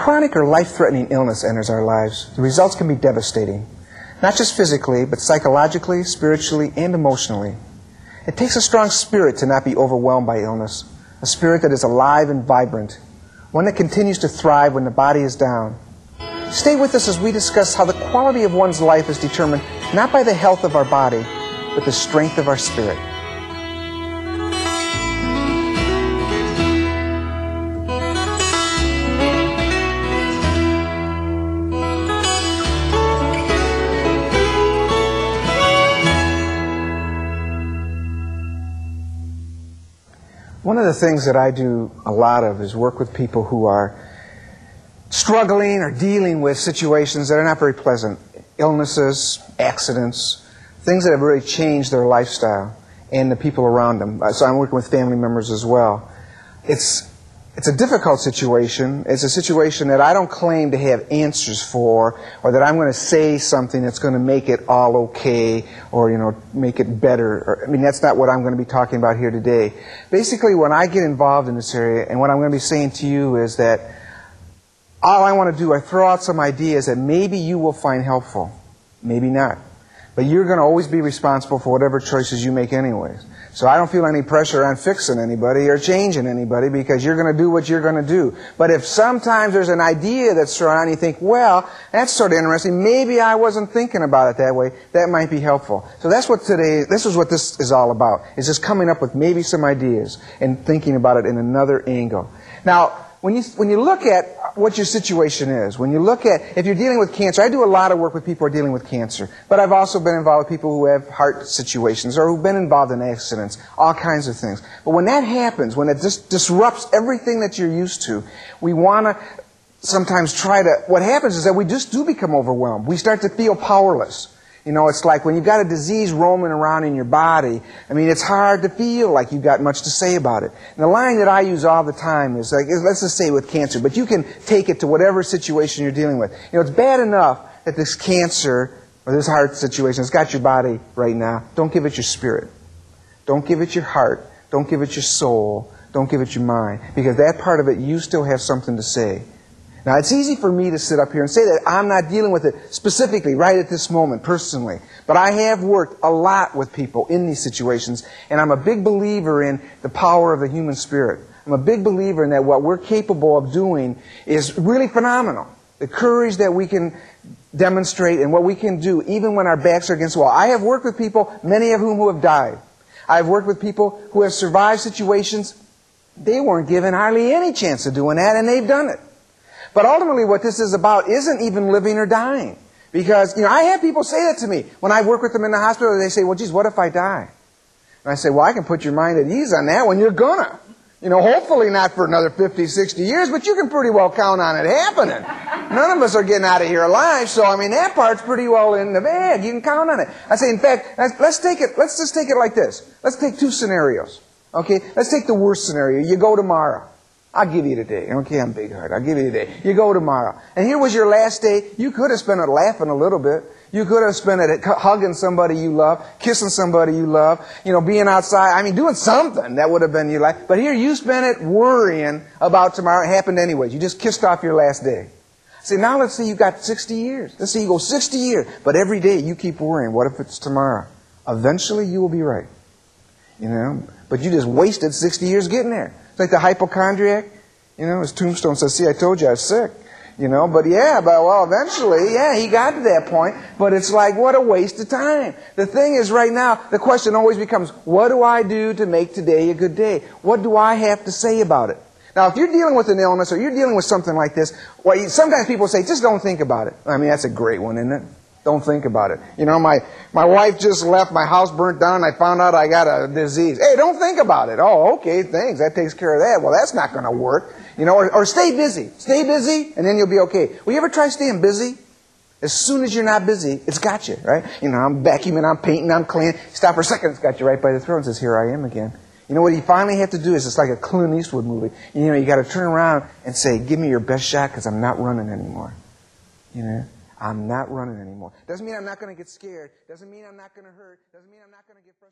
chronic or life-threatening illness enters our lives, the results can be devastating. Not just physically, but psychologically, spiritually, and emotionally. It takes a strong spirit to not be overwhelmed by illness, a spirit that is alive and vibrant, one that continues to thrive when the body is down. Stay with us as we discuss how the quality of one's life is determined not by the health of our body, but the strength of our spirit. One of the things that I do a lot of is work with people who are struggling or dealing with situations that are not very pleasant. Illnesses, accidents, things that have really changed their lifestyle and the people around them. So I'm working with family members as well. It's a difficult situation. It's a situation that I don't claim to have answers for, or that I'm going to say something that's going to make it all okay, or make it better. That's not what I'm going to be talking about here today. Basically, when I get involved in this area, and what I'm going to be saying to you is that all I want to do is throw out some ideas that maybe you will find helpful, maybe not. But you're going to always be responsible for whatever choices you make anyways. So I don't feel any pressure on fixing anybody or changing anybody, because you're going to do what you're going to do. But if sometimes there's an idea that's thrown out and you think, well, that's sort of interesting, maybe I wasn't thinking about it that way, that might be helpful. So this is what this is all about, is just coming up with maybe some ideas and thinking about it in another angle. Now, when you look at what your situation is, when you look at, if you're dealing with cancer, I do a lot of work with people who are dealing with cancer, but I've also been involved with people who have heart situations or who've been involved in accidents, all kinds of things. But when that happens, when it just disrupts everything that you're used to, we want to sometimes what happens is that we just do become overwhelmed. We start to feel powerless. It's like when you've got a disease roaming around in your body, it's hard to feel like you've got much to say about it. And the line that I use all the time is like, let's just say with cancer, but you can take it to whatever situation you're dealing with. It's bad enough that this cancer or this heart situation has got your body right now. Don't give it your spirit. Don't give it your heart. Don't give it your soul. Don't give it your mind. Because that part of it, you still have something to say. Now, it's easy for me to sit up here and say that I'm not dealing with it specifically right at this moment, personally. But I have worked a lot with people in these situations, and I'm a big believer in the power of the human spirit. I'm a big believer in that what we're capable of doing is really phenomenal. The courage that we can demonstrate and what we can do, even when our backs are against the wall. I have worked with people, many of whom have died. I've worked with people who have survived situations. They weren't given hardly any chance of doing that, and they've done it. But ultimately what this is about isn't even living or dying. Because, I have people say that to me. When I work with them in the hospital, they say, well, geez, what if I die? And I say, well, I can put your mind at ease on that when you're gonna. Hopefully not for another 50, 60 years, but you can pretty well count on it happening. None of us are getting out of here alive, so, that part's pretty well in the bag. You can count on it. I say, in fact, let's just take it like this. Let's take two scenarios. Okay? Let's take the worst scenario. You go tomorrow. I'll give you today. Okay, I'm big heart. I'll give you today. You go tomorrow. And here was your last day. You could have spent it laughing a little bit. You could have spent it hugging somebody you love, kissing somebody you love, being outside. Doing something that would have been your life. But here you spent it worrying about tomorrow. It happened anyways. You just kissed off your last day. See, now let's say you got 60 years. Let's say you go 60 years. But every day you keep worrying, what if it's tomorrow? Eventually you will be right. But you just wasted 60 years getting there. It's like the hypochondriac. His tombstone says, see, I told you I was sick. But eventually, he got to that point. But it's like, what a waste of time. The thing is, right now, the question always becomes, what do I do to make today a good day? What do I have to say about it? Now, if you're dealing with an illness or you're dealing with something like this, sometimes people say, just don't think about it. That's a great one, isn't it? Don't think about it. My wife just left, my house burnt down, I found out I got a disease. Hey, don't think about it. Oh, okay, thanks. That takes care of that. Well, that's not going to work. Or stay busy. Stay busy, and then you'll be okay. Will you ever try staying busy? As soon as you're not busy, it's got you, right? I'm vacuuming, I'm painting, I'm cleaning. Stop for a second, it's got you right by the throat and says, here I am again. What you finally have to do is, it's like a Clint Eastwood movie. You got to turn around and say, give me your best shot because I'm not running anymore. I'm not running anymore. Doesn't mean I'm not going to get scared. Doesn't mean I'm not going to hurt. Doesn't mean I'm not going to get frustrated.